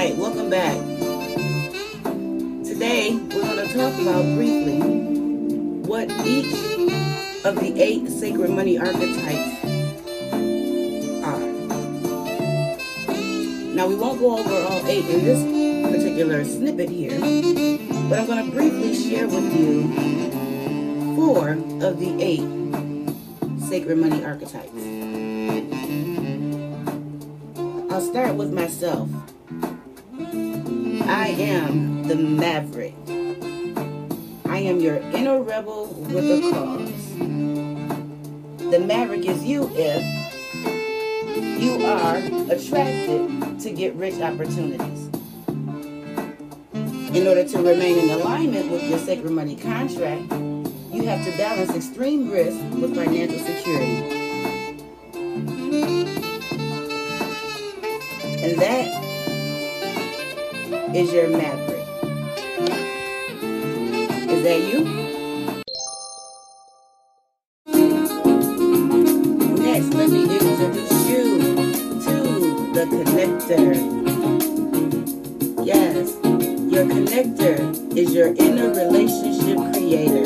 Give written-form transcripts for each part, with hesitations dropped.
right, welcome back. Today, we're going to talk about briefly what each of the 8 sacred money archetypes are. Now, we won't go over all 8 in this particular snippet here, but I'm going to briefly share with you 4 of the 8 sacred money archetypes. I'll start with myself. I am the maverick. I am your inner rebel with a cause. The maverick is you if you are attracted to get rich opportunities. In order to remain in alignment with your sacred money contract, you have to balance extreme risk with financial security. And that is your maverick. Is that you? Next, let me introduce you to the connector. Yes, your connector is your inner relationship creator.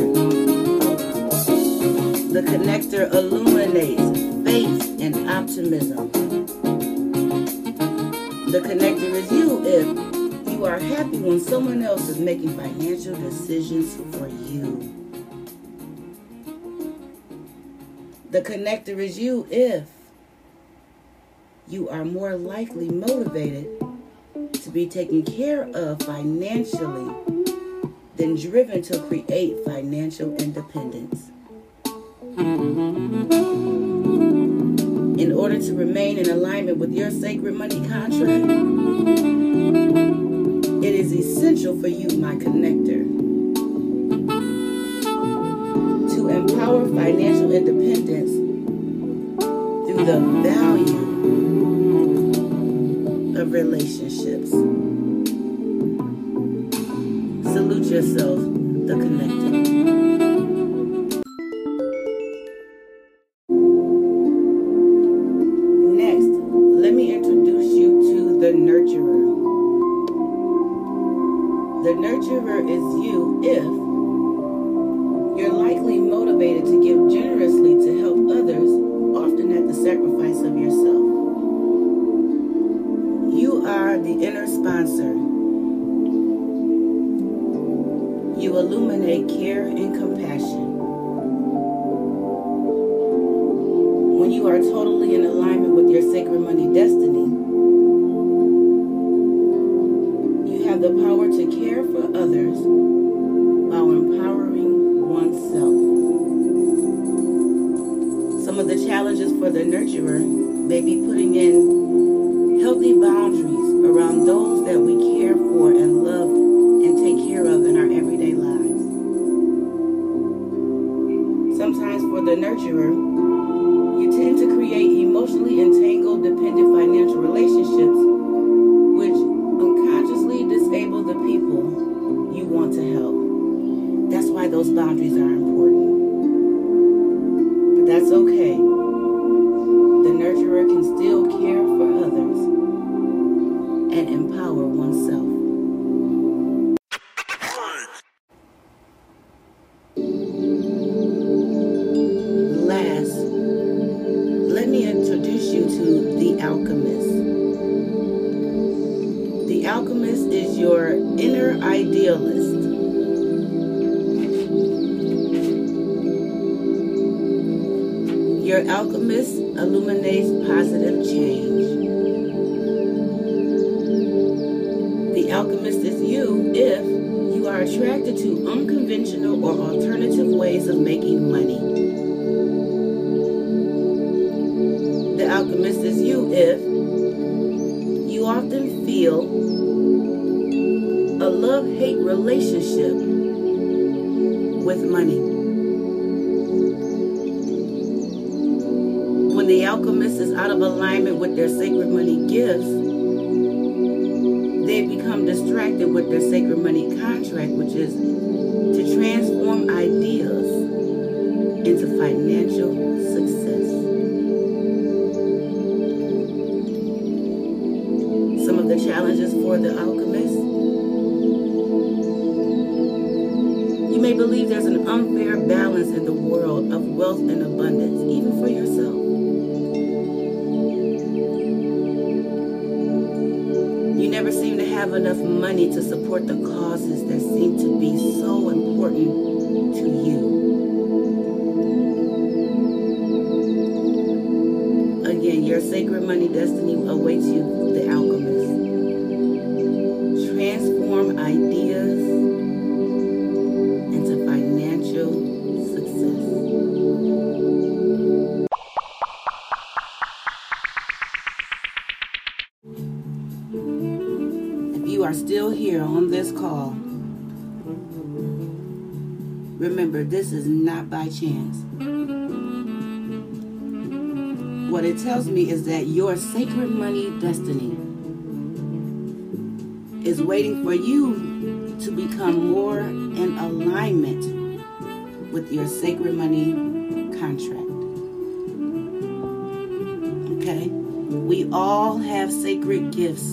The connector illuminates faith and optimism. The connector is you if you are happy when someone else is making financial decisions for you. The connector is you if you are more likely motivated to be taken care of financially than driven to create financial independence. In order to remain in alignment with your sacred money contract, it is essential for you, my connector, to empower financial independence through the value of relationships. Salute yourself, the connector. The nurturer is you if you're likely motivated to give generously to help others, often at the sacrifice of yourself. You are the inner sponsor. You illuminate care and compassion. When you are totally in alignment with your sacred money destiny, the power to care for others while empowering oneself. Some of the challenges for the nurturer may be putting in healthy boundaries around those that we care for and love and take care of in our everyday lives. Sometimes for the nurturer, you tend to create emotionally entangled, dependent financial relationships which unconsciously disable the people you want to help. That's why those boundaries are important. But that's okay. The nurturer can still care for others and empower oneself. Last, let me introduce you to the alchemist. The alchemist is your inner idealist. Your alchemist illuminates positive change. The alchemist is you if you are attracted to unconventional or alternative ways of making money. The alchemist is you if you often feel a love-hate relationship with money. When the alchemist is out of alignment with their sacred money gifts, they become distracted with their sacred money contract, which is to transform ideas into financial success. Some of the the challenges for the alchemist? You may believe there's an unfair balance in the world of wealth and abundance, even for yourself. You never seem to have enough money to support the causes that seem to be so important to you. Again, your sacred money destiny awaits you, the alchemist. Transform ideas into financial success. If you are still here on this call, remember, this is not by chance. What it tells me is that your sacred money destiny is waiting for you to become more in alignment with your sacred money contract. Okay? We all have sacred gifts.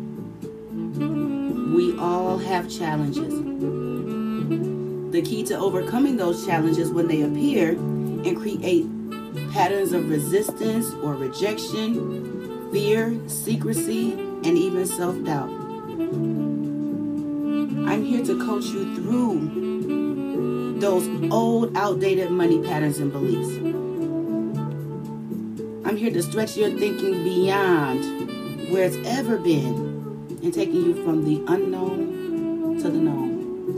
We all have challenges. The key to overcoming those challenges when they appear and create patterns of resistance or rejection, fear, secrecy, and even self-doubt. I'm here to coach you through those old, outdated money patterns and beliefs. I'm here to stretch your thinking beyond where it's ever been and taking you from the unknown to the known.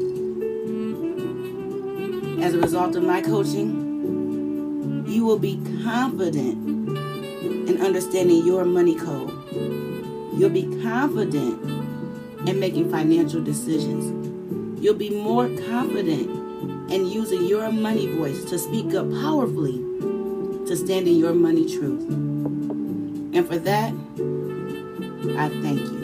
As a result of my coaching, you will be confident in understanding your money code. You'll be confident in making financial decisions. You'll be more confident in using your money voice to speak up powerfully, to stand in your money truth. And for that, I thank you.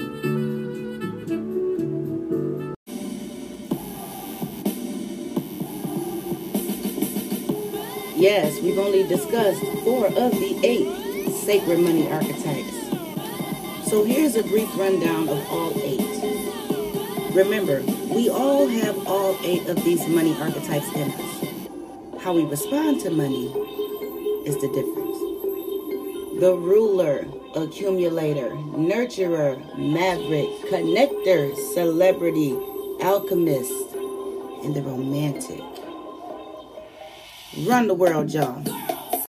Yes, we've only discussed 4 of the 8 sacred money archetypes. So here's a brief rundown of all 8. Remember, we all have all 8 of these money archetypes in us. How we respond to money is the difference. The ruler, accumulator, nurturer, maverick, connector, celebrity, alchemist, and the romantic. Run the world, y'all.